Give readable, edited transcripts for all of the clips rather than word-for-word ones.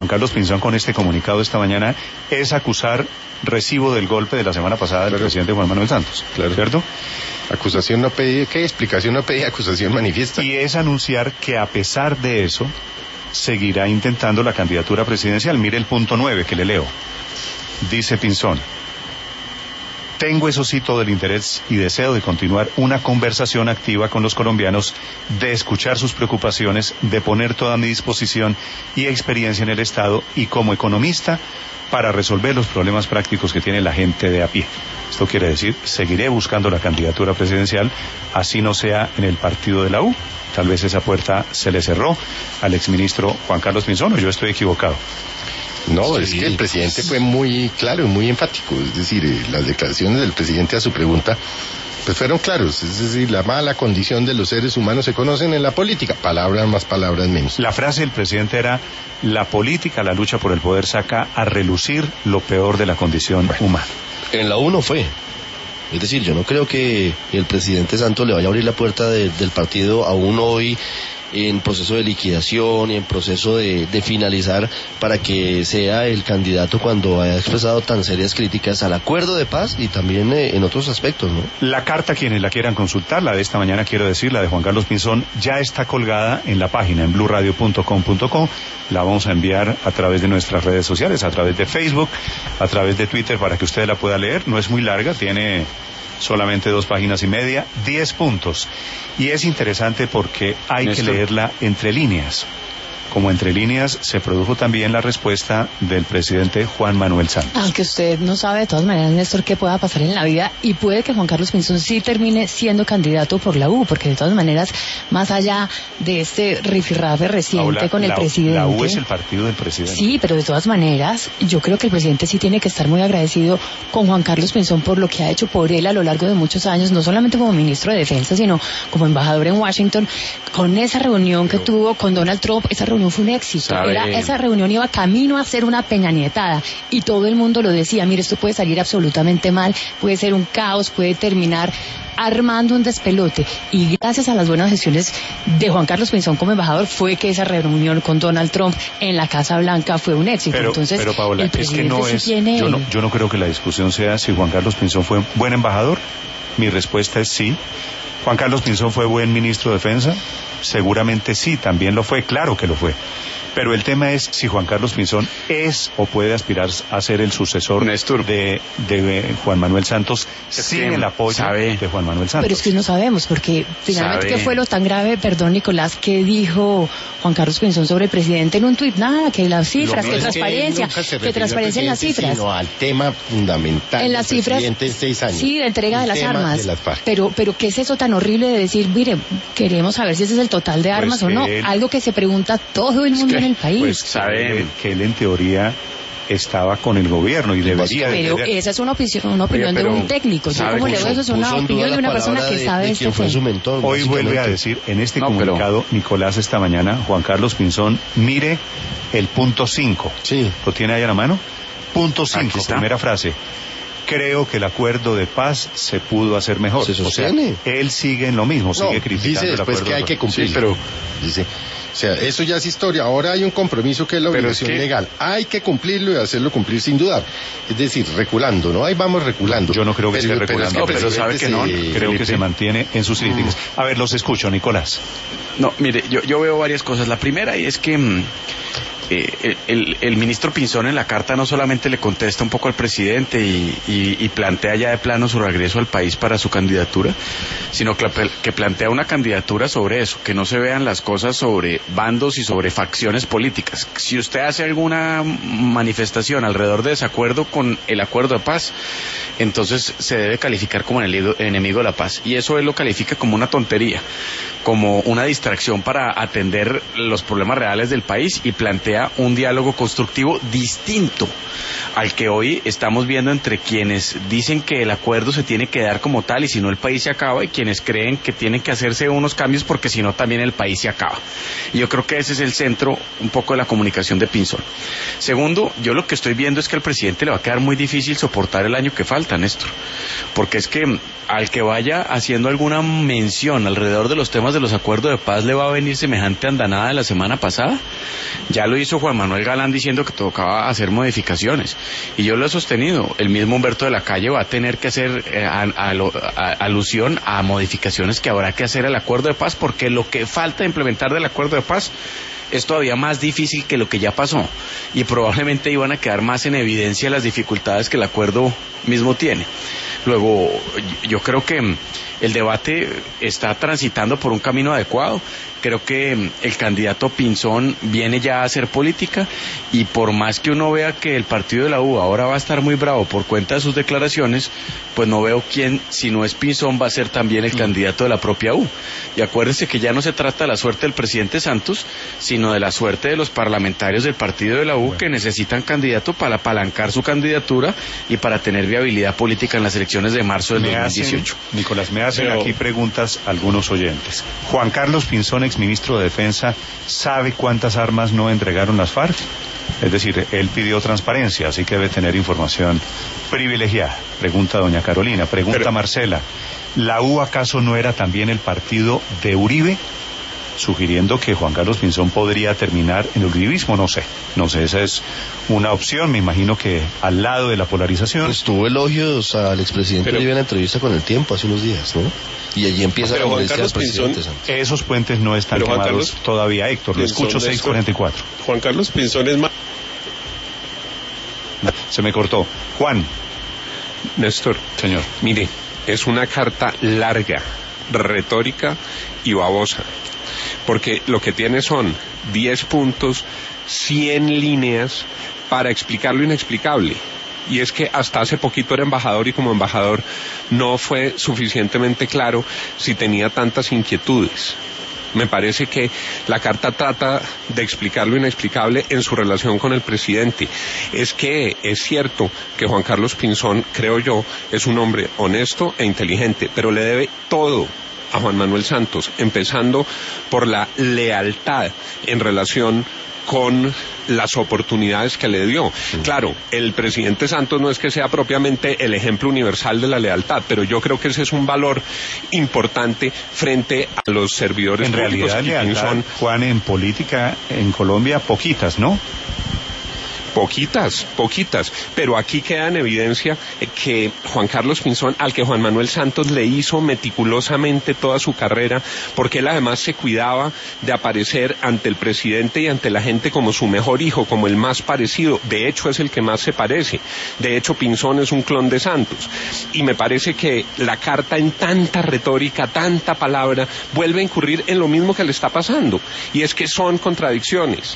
Juan Carlos Pinzón con este comunicado esta mañana es acusar recibo del golpe de la semana pasada del presidente Juan Manuel Santos, ¿cierto? Acusación no pedida, ¿qué? Explicación no pedida, acusación manifiesta. Y es anunciar que a pesar de eso, seguirá intentando la candidatura presidencial. Mire el punto 9 que le leo. Dice Pinzón: tengo, eso sí, todo el interés y deseo de continuar una conversación activa con los colombianos, de escuchar sus preocupaciones, de poner toda mi disposición y experiencia en el Estado y como economista para resolver los problemas prácticos que tiene la gente de a pie. Esto quiere decir, seguiré buscando la candidatura presidencial, así no sea en el partido de la U. Tal vez esa puerta se le cerró al exministro Juan Carlos Pinzón, o yo estoy equivocado. No, sí, es que el presidente fue muy claro y muy enfático. Es decir, las declaraciones del presidente a su pregunta pues fueron claros. Es decir, la mala condición de los seres humanos se conocen en la política. Palabras más, palabras menos. La frase del presidente era: la política, la lucha por el poder saca a relucir lo peor de la condición humana. En la U no fue. Es decir, yo no creo que el presidente Santos le vaya a abrir la puerta del partido aún hoy, en proceso de liquidación y en proceso de finalizar, para que sea el candidato cuando haya expresado tan serias críticas al acuerdo de paz y también en otros aspectos, ¿no? La carta, quienes la quieran consultar, la de esta mañana, quiero decir, la de Juan Carlos Pinzón, ya está colgada en la página, en blurradio.com.co. La vamos a enviar a través de nuestras redes sociales, a través de Facebook, a través de Twitter, para que usted la pueda leer. No es muy larga, tiene solamente 2 páginas y media, 10 puntos. Y es interesante porque hay que leerla entre líneas. Como entre líneas se produjo también la respuesta del presidente Juan Manuel Santos. Aunque usted no sabe de todas maneras, Néstor, qué pueda pasar en la vida, y puede que Juan Carlos Pinzón sí termine siendo candidato por la U, porque de todas maneras, más allá de este rifirrafe reciente con el presidente... La U es el partido del presidente. Sí, pero de todas maneras, yo creo que el presidente sí tiene que estar muy agradecido con Juan Carlos Pinzón por lo que ha hecho por él a lo largo de muchos años, no solamente como ministro de Defensa, sino como embajador en Washington, con esa reunión que tuvo con Donald Trump. Esa reunión fue un éxito. Esa reunión iba camino a ser una peñanietada y todo el mundo lo decía: mire, esto puede salir absolutamente mal, puede ser un caos, puede terminar armando un despelote. Y gracias a las buenas gestiones de Juan Carlos Pinzón como embajador fue que esa reunión con Donald Trump en la Casa Blanca fue un éxito. Pero Paola, el presidente es que no sí es, tiene... yo no creo que la discusión sea si Juan Carlos Pinzón fue buen embajador. Mi respuesta es sí. Juan Carlos Pinzón fue buen ministro de Defensa. Seguramente sí, también lo fue, claro que lo fue. Pero el tema es si Juan Carlos Pinzón es o puede aspirar a ser el sucesor de Juan Manuel Santos sin el apoyo de Juan Manuel Santos. Pero es que no sabemos, porque finalmente ¿qué fue lo tan grave, perdón Nicolás, que dijo Juan Carlos Pinzón sobre el presidente en un tuit? Nada, que las cifras, que transparencia, que transparencia en las cifras. Sino al tema fundamental en las cifras, en 6 años. Sí, de entrega de las armas. Pero ¿qué es eso tan horrible de decir, mire, queremos saber si ese es el total de armas o no? Algo que se pregunta todo el mundo en el país. Pues saben que él en teoría estaba con el gobierno y debería pero esa es una opinión de un técnico. Yo como leo eso es una opinión de una persona que sabe este tema. Hoy vuelve a decir en este comunicado Nicolás esta mañana, Juan Carlos Pinzón, mire el punto 5. Sí. ¿Lo tiene ahí a la mano? Punto 5, primera frase. Creo que el acuerdo de paz se pudo hacer mejor. Se sostiene. O sea, él sigue en lo mismo, sigue criticando dice después el acuerdo que hay que cumplir. Sí, pero dice, o sea, eso ya es historia. Ahora hay un compromiso que es la obligación legal. Hay que cumplirlo y hacerlo cumplir sin dudar. Es decir, reculando, ¿no? Ahí vamos reculando. Yo no creo que esté reculando. Pero sabe que no. Creo que se mantiene en sus críticas. A ver, los escucho, Nicolás. No, mire, yo veo varias cosas. La primera es que el ministro Pinzón en la carta no solamente le contesta un poco al presidente y plantea ya de plano su regreso al país para su candidatura, sino que plantea una candidatura sobre eso, que no se vean las cosas sobre bandos y sobre facciones políticas. Si usted hace alguna manifestación alrededor de desacuerdo con el acuerdo de paz, entonces se debe calificar como enemigo de la paz, y eso él lo califica como una tontería, como una distracción para atender los problemas reales del país, y plantea un diálogo constructivo distinto al que hoy estamos viendo entre quienes dicen que el acuerdo se tiene que dar como tal y si no el país se acaba, y quienes creen que tienen que hacerse unos cambios porque si no también el país se acaba. Y yo creo que ese es el centro un poco de la comunicación de Pinzón. Segundo, yo lo que estoy viendo es que al presidente le va a quedar muy difícil soportar el año que falta, Néstor, porque es que al que vaya haciendo alguna mención alrededor de los temas temas de los acuerdos de paz le va a venir semejante andanada de la semana pasada? Ya lo hizo Juan Manuel Galán diciendo que tocaba hacer modificaciones, y yo lo he sostenido. El mismo Humberto de la Calle va a tener que hacer alusión a modificaciones que habrá que hacer al acuerdo de paz, porque lo que falta implementar del acuerdo de paz es todavía más difícil que lo que ya pasó, y probablemente iban a quedar más en evidencia las dificultades que el acuerdo mismo tiene. Luego, yo creo que el debate está transitando por un camino adecuado. Creo que el candidato Pinzón viene ya a hacer política, y por más que uno vea que el partido de la U ahora va a estar muy bravo por cuenta de sus declaraciones, pues no veo quién, si no es Pinzón, va a ser también el candidato de la propia U. Y acuérdense que ya no se trata de la suerte del presidente Santos, sino de la suerte de los parlamentarios del partido de la U, que necesitan candidato para apalancar su candidatura y para tener viabilidad política en las elecciones de marzo del 2018. Nicolás, me hacen aquí preguntas algunos oyentes. Juan Carlos Pinzón, exministro de Defensa, ¿sabe cuántas armas no entregaron las FARC? Es decir, él pidió transparencia, así que debe tener información privilegiada. Pregunta doña Carolina. Pregunta Marcela, ¿la U acaso no era también el partido de Uribe? Sugiriendo que Juan Carlos Pinzón podría terminar en el uribismo. No sé, esa es una opción. Me imagino que al lado de la polarización. Pues tuvo elogios al expresidente Uribe en la entrevista con El Tiempo hace unos días, ¿no? Y allí empieza la molestia del presidente Santos. Esos puentes no están quemados todavía, Héctor. Lo escucho, 644. Juan Carlos Pinzón es más... Se me cortó. Juan. Néstor. Señor. Mire, es una carta larga, retórica y babosa, porque lo que tiene son 10 puntos, 100 líneas para explicar lo inexplicable. Y es que hasta hace poquito era embajador, y como embajador no fue suficientemente claro si tenía tantas inquietudes. Me parece que la carta trata de explicar lo inexplicable en su relación con el presidente. Es que es cierto que Juan Carlos Pinzón, creo yo, es un hombre honesto e inteligente, pero le debe todo a Juan Manuel Santos, empezando por la lealtad en relación con las oportunidades que le dio. Claro, el presidente Santos no es que sea propiamente el ejemplo universal de la lealtad, pero yo creo que ese es un valor importante frente a los servidores en públicos. En realidad, lealtad, Juan, en política en Colombia, poquitas, ¿no? Poquitas, pero aquí queda en evidencia que Juan Carlos Pinzón, al que Juan Manuel Santos le hizo meticulosamente toda su carrera, porque él además se cuidaba de aparecer ante el presidente y ante la gente como su mejor hijo, como el más parecido. De hecho, es el que más se parece. De hecho, Pinzón es un clon de Santos. Y me parece que la carta, en tanta retórica, tanta palabra, vuelve a incurrir en lo mismo que le está pasando. Y es que son contradicciones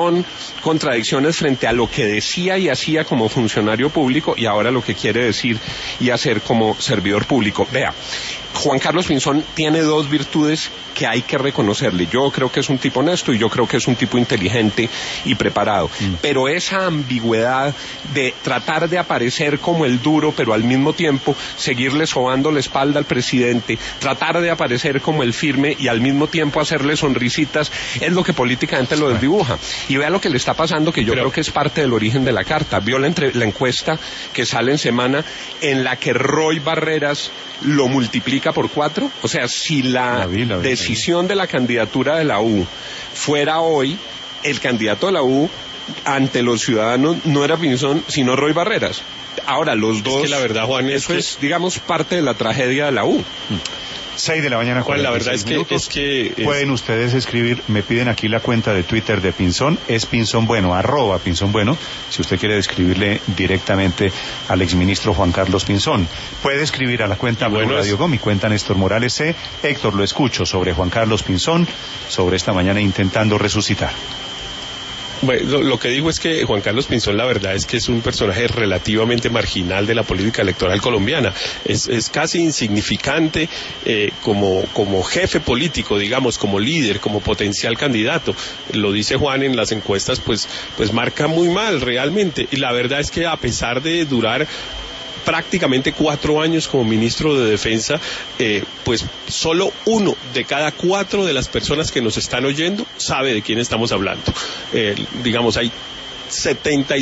frente a lo que decía y hacía como funcionario público, y ahora lo que quiere decir y hacer como servidor público. Vea, Juan Carlos Pinzón tiene dos virtudes que hay que reconocerle. Yo creo que es un tipo honesto y yo creo que es un tipo inteligente y preparado. Pero esa ambigüedad de tratar de aparecer como el duro, pero al mismo tiempo seguirle sobando la espalda al presidente, tratar de aparecer como el firme y al mismo tiempo hacerle sonrisitas, es lo que políticamente lo desdibuja. Y vea lo que le está pasando, que yo creo que es parte del origen de la carta. Vio la encuesta que sale en semana, en la que Roy Barreras lo multiplica por 4. O sea, si la decisión de la candidatura de la U fuera hoy, el candidato de la U ante los ciudadanos no era Pinzón, sino Roy Barreras. Ahora, los dos, es que la verdad, Juan, eso es, digamos, parte de la tragedia de la U. 6 de la mañana. Juan, la verdad es que pueden ustedes escribir, me piden aquí la cuenta de Twitter de Pinzón, es Pinzón Bueno, @Pinzón Bueno, si usted quiere escribirle directamente al exministro Juan Carlos Pinzón. Puede escribir a la cuenta Radio Go, mi cuenta Néstor Morales C. Héctor, lo escucho sobre Juan Carlos Pinzón, sobre esta mañana intentando resucitar. Bueno, lo que digo es que Juan Carlos Pinzón, la verdad es que es un personaje relativamente marginal de la política electoral colombiana. Es casi insignificante como jefe político, digamos, como líder, como potencial candidato. Lo dice Juan en las encuestas, pues marca muy mal realmente. Y la verdad es que a pesar de durar prácticamente 4 años como ministro de Defensa, pues solo 1 de cada 4 de las personas que nos están oyendo sabe de quién estamos hablando. Digamos, hay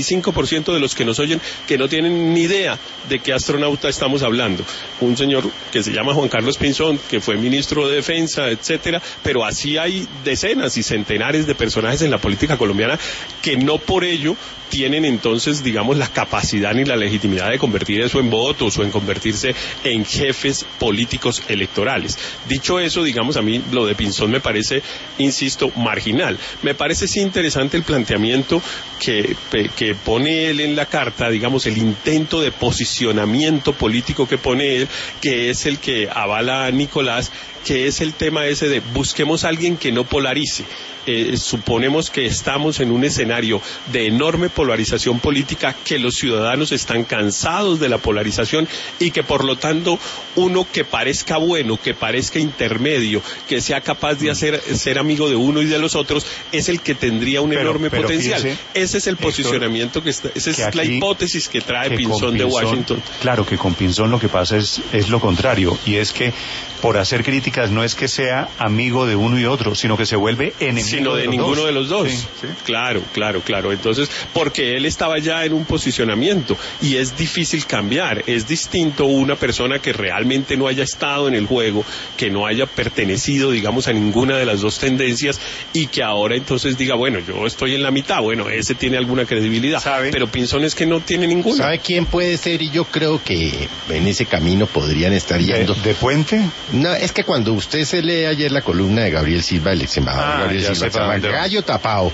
75% de los que nos oyen que no tienen ni idea de qué astronauta estamos hablando. Un señor que se llama Juan Carlos Pinzón, que fue ministro de Defensa, etcétera, pero así hay decenas y centenares de personajes en la política colombiana que no por ello tienen entonces, digamos, la capacidad ni la legitimidad de convertir eso en votos o en convertirse en jefes políticos electorales. Dicho eso, digamos, a mí lo de Pinzón me parece, insisto, marginal. Me parece sí interesante el planteamiento que pone él en la carta, digamos, el intento de posicionamiento político que pone él, que es el que avala a Nicolás, que es el tema ese de busquemos a alguien que no polarice. Suponemos que estamos en un escenario de enorme polarización política, que los ciudadanos están cansados de la polarización y que por lo tanto uno que parezca bueno, que parezca intermedio, que sea capaz de ser amigo de uno y de los otros, es el que tendría un enorme potencial. Fíjese, ese es el posicionamiento esa es la hipótesis que trae Pinzón de Washington. Claro que con Pinzón lo que pasa es lo contrario, y es que por hacer críticas no es que sea amigo de uno y otro, sino que se vuelve enemigo sino de ninguno dos. De los dos. Sí. Claro. Entonces, porque él estaba ya en un posicionamiento y es difícil cambiar. Es distinto una persona que realmente no haya estado en el juego, que no haya pertenecido, digamos, a ninguna de las dos tendencias y que ahora entonces diga, bueno, yo estoy en la mitad. Bueno, ese tiene alguna credibilidad. ¿Sabe? Pero Pinzón es que no tiene ninguna. ¿Sabe quién puede ser? Y yo creo que en ese camino podrían estar yendo. ¿De Puente? No, es que cuando usted se lee ayer la columna de Gabriel Silva, el ex embajador Gabriel Silva, se llama Gallo Tapao,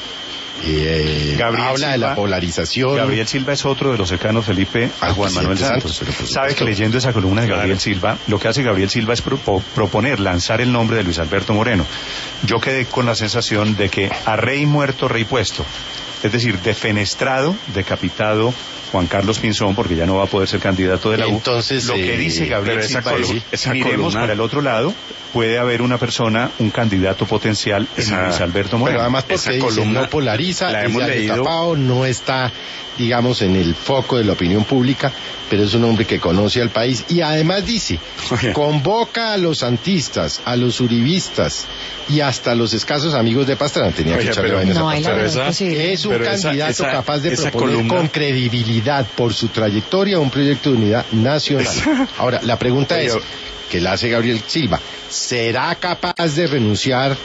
habla Silva, de la polarización. Gabriel Silva es otro de los cercanos, Felipe, a Juan Manuel Santos. Sabe que leyendo esa columna de Gabriel Silva, lo que hace Gabriel Silva es proponer, lanzar el nombre de Luis Alberto Moreno. Yo quedé con la sensación de que a rey muerto, rey puesto. Es decir, defenestrado, decapitado Juan Carlos Pinzón, porque ya no va a poder ser candidato de la U. Entonces, lo que dice Gabriel Silva es, miremos para el otro lado, puede haber una persona, un candidato potencial en Luis Alberto Moreno. Pero además porque esa columna no polariza, la hemos leído. Tapao no está, digamos, en el foco de la opinión pública, pero es un hombre que conoce al país y además dice, convoca a los santistas, a los uribistas y hasta a los escasos amigos de Pastrana. Tenía que echarle vaina a Pastrana. Es un candidato capaz de proponer con credibilidad por su trayectoria un proyecto de unidad nacional. Ahora, la pregunta es, que la hace Gabriel Silva, ¿será capaz de renunciar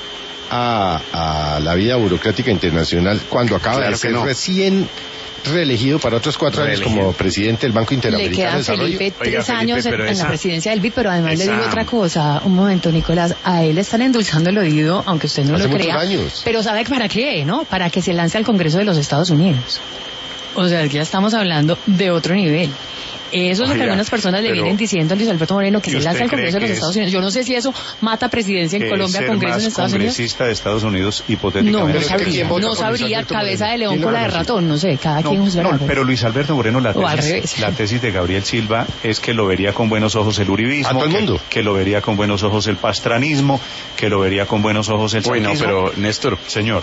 a la vida burocrática internacional cuando acaba de ser recién reelegido para otros 4 años como presidente del Banco Interamericano de Desarrollo? Le quedan, Felipe, 3 años en la presidencia del BID, pero además le digo otra cosa. Un momento, Nicolás, a él le están endulzando el oído, aunque usted no lo crea. Años. Pero ¿sabe para qué, no? Para que se lance al Congreso de los Estados Unidos. O sea, ya estamos hablando de otro nivel. Eso es lo que algunas personas le vienen diciendo a Luis Alberto Moreno, que se lanza al Congreso de los Estados Unidos. Yo no sé si eso mata presidencia en Colombia, Congreso en Estados Unidos. Congresista de Estados Unidos, hipotéticamente. No sabría, cabeza de león, cola de ratón, no sé, cada quien juzgará. No, pero Luis Alberto Moreno, la tesis de Gabriel Silva es que lo vería con buenos ojos el uribismo, a todo el mundo. Que lo vería con buenos ojos el pastranismo, que lo vería con buenos ojos el santismo. Bueno, pero Néstor, señor,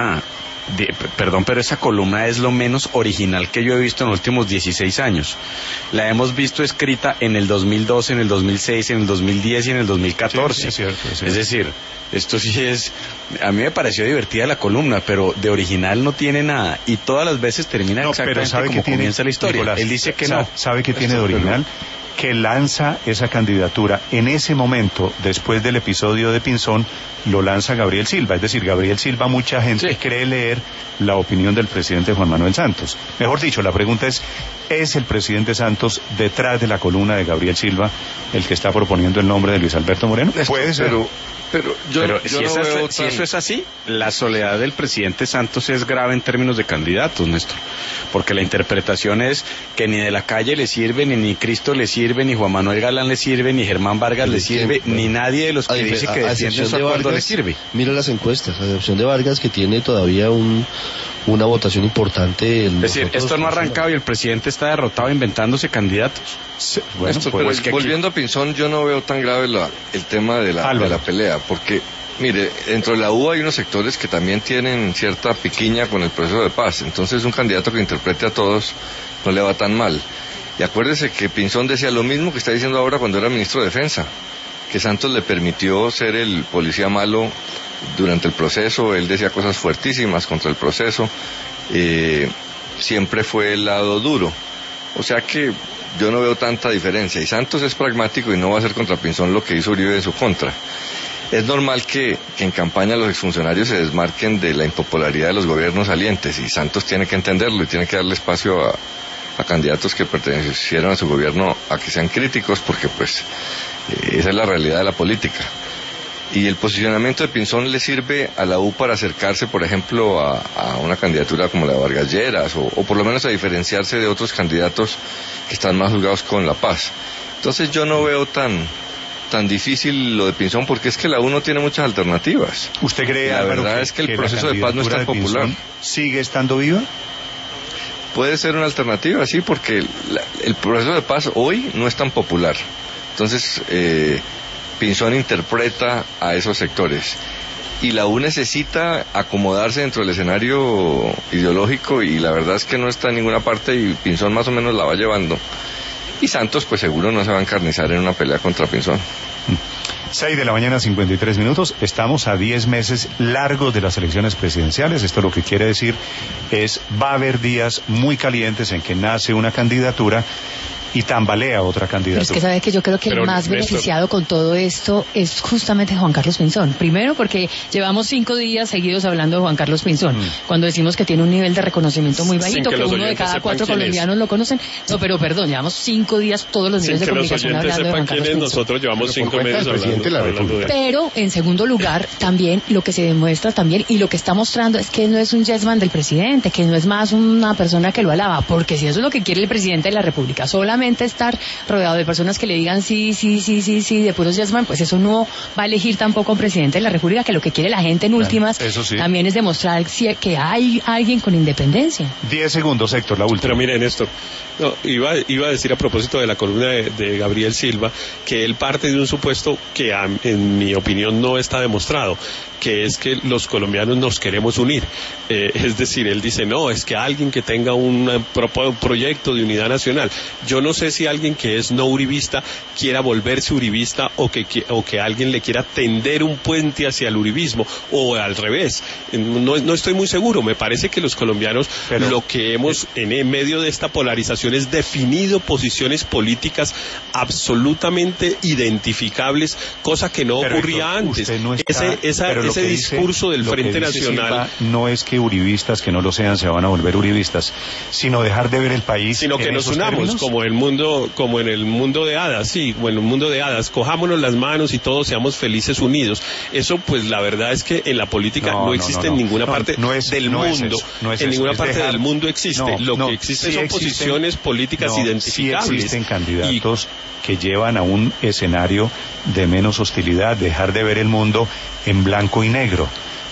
perdón, pero esa columna es lo menos original que yo he visto en los últimos 16 años. La hemos visto escrita en el 2012, en el 2006, en el 2010 y en el 2014. Sí, es cierto. Es decir, esto sí es... A mí me pareció divertida la columna, pero de original no tiene nada. Y todas las veces termina exactamente como comienza la historia. Nicolás, él dice que no. ¿Sabe qué tiene de original? Que lanza esa candidatura en ese momento, después del episodio de Pinzón, lo lanza Gabriel Silva. Es decir, Gabriel Silva, mucha gente cree leer la opinión del presidente Juan Manuel Santos. Mejor dicho, la pregunta es el presidente Santos detrás de la columna de Gabriel Silva el que está proponiendo el nombre de Luis Alberto Moreno? Puede ser. Pero si eso es así, la soledad del presidente Santos es grave en términos de candidatos, Néstor, porque la interpretación es que ni de la Calle le sirve, ni Cristo le sirve, ni Juan Manuel Galán le sirve, ni Germán Vargas le sirve, ni nadie de los que dice que defienden su acuerdo le sirve. Mira las encuestas, a excepción de Vargas, que tiene todavía una votación importante. Es decir, esto no ha arrancado y el presidente está derrotado inventándose candidatos. Bueno, volviendo a Pinzón, yo no veo tan grave el tema de la pelea, porque, mire, dentro de la U hay unos sectores que también tienen cierta piquiña con el proceso de paz, entonces un candidato que interprete a todos no le va tan mal. Y acuérdese que Pinzón decía lo mismo que está diciendo ahora cuando era ministro de Defensa, que Santos le permitió ser el policía malo durante el proceso. Él decía cosas fuertísimas contra el proceso, siempre fue el lado duro. O sea que yo no veo tanta diferencia. Y Santos es pragmático y no va a hacer contra Pinzón lo que hizo Uribe en su contra. Es normal que en campaña los exfuncionarios se desmarquen de la impopularidad de los gobiernos salientes, y Santos tiene que entenderlo y tiene que darle espacio a candidatos que pertenecieron a su gobierno a que sean críticos, porque pues esa es la realidad de la política. Y el posicionamiento de Pinzón le sirve a la U para acercarse, por ejemplo, a una candidatura como la de Vargas Lleras, o por lo menos a diferenciarse de otros candidatos que están más jugados con la paz. Entonces yo no veo tan difícil lo de Pinzón, porque es que la U no tiene muchas alternativas. ¿Usted cree, la verdad es que el proceso de paz no es tan popular? ¿Sigue estando viva? Puede ser una alternativa, sí, porque el proceso de paz hoy no es tan popular. Entonces, Pinzón interpreta a esos sectores. Y la U necesita acomodarse dentro del escenario ideológico, y la verdad es que no está en ninguna parte, y Pinzón más o menos la va llevando. Y Santos pues seguro no se va a encarnizar en una pelea contra Pinzón. 6:53 a.m. Estamos a 10 meses largos de las elecciones presidenciales. Esto lo que quiere decir es, va a haber días muy calientes en que nace una candidatura y tambalea otra candidatura. Pero es que sabe que yo creo que el más beneficiado con todo esto es justamente Juan Carlos Pinzón. Primero porque llevamos 5 días seguidos hablando de Juan Carlos Pinzón, cuando decimos que tiene un nivel de reconocimiento muy bajito, que 1 de cada 4 colombianos lo conocen. No, pero perdón, llevamos 5 días todos los medios de comunicación hablando de Juan Carlos Pinzón. Nosotros llevamos 5 meses hablando de él. Pero en segundo lugar, también lo que se demuestra también, y lo que está mostrando, es que no es un yes man del presidente, que no es más una persona que lo alaba, porque si eso es lo que quiere el presidente de la República, solamente estar rodeado de personas que le digan sí, de puros yes man, pues eso no va a elegir tampoco un presidente de la República, que lo que quiere la gente en últimas también es demostrar que hay alguien con independencia. 10 segundos, Héctor, la última. Pero mire, Néstor, iba a decir a propósito de la columna de Gabriel Silva, que él parte de un supuesto que en mi opinión no está demostrado, que es que los colombianos nos queremos unir. Es decir, él dice, no, es que alguien que tenga un proyecto de unidad nacional. Yo no sé si alguien que es no uribista quiera volverse uribista, o que alguien le quiera tender un puente hacia el uribismo, o al revés. No estoy muy seguro. Me parece que los colombianos lo que hemos en medio de esta polarización es definido posiciones políticas absolutamente identificables, cosa que no ocurría antes. Ese discurso del Frente Nacional no es que uribistas que no lo sean se van a volver uribistas, sino dejar de ver el país, sino que nos unamos términos, como en el mundo de hadas, cojámonos las manos y todos seamos felices unidos. Eso pues la verdad es que en la política no existe en ninguna parte del mundo. En ninguna parte del mundo existe. Lo que existe son posiciones políticas identificables. Sí existen candidatos que llevan a un escenario de menos hostilidad, dejar de ver el mundo en blanco y negro.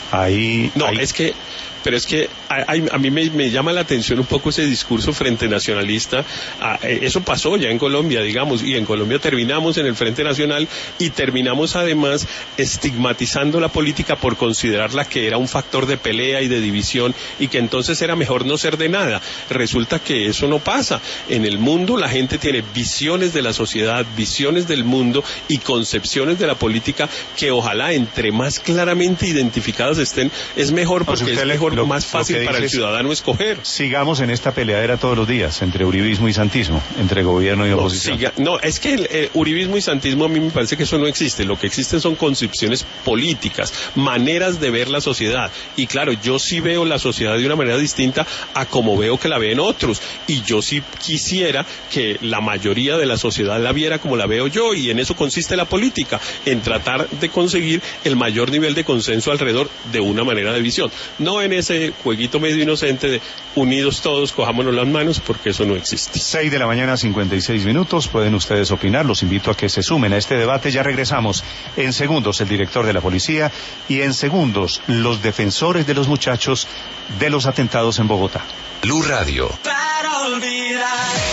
Pero es que a mí me llama la atención un poco ese discurso frente nacionalista. Eso pasó ya en Colombia, digamos, y en Colombia terminamos en el Frente Nacional, y terminamos además estigmatizando la política por considerarla que era un factor de pelea y de división, y que entonces era mejor no ser de nada. Resulta que eso no pasa. En el mundo la gente tiene visiones de la sociedad, visiones del mundo y concepciones de la política que ojalá entre más claramente identificadas estén, es mejor, porque es mejor, más fácil para el ciudadano escoger. Sigamos en esta peleadera todos los días entre uribismo y santismo, entre gobierno y oposición. Es que el uribismo y santismo, a mí me parece que eso no existe. Lo que existen son concepciones políticas, maneras de ver la sociedad. Y claro, yo sí veo la sociedad de una manera distinta a como veo que la ven otros. Y yo sí quisiera que la mayoría de la sociedad la viera como la veo yo, y en eso consiste la política, en tratar de conseguir el mayor nivel de consenso alrededor de una manera de visión. No en ese jueguito medio inocente de unidos todos, cojámonos las manos, porque eso no existe. 6:56 a.m. Pueden ustedes opinar. Los invito a que se sumen a este debate. Ya regresamos. En segundos, el director de la policía, y en segundos, los defensores de los muchachos de los atentados en Bogotá. Blue Radio. Para olvidar.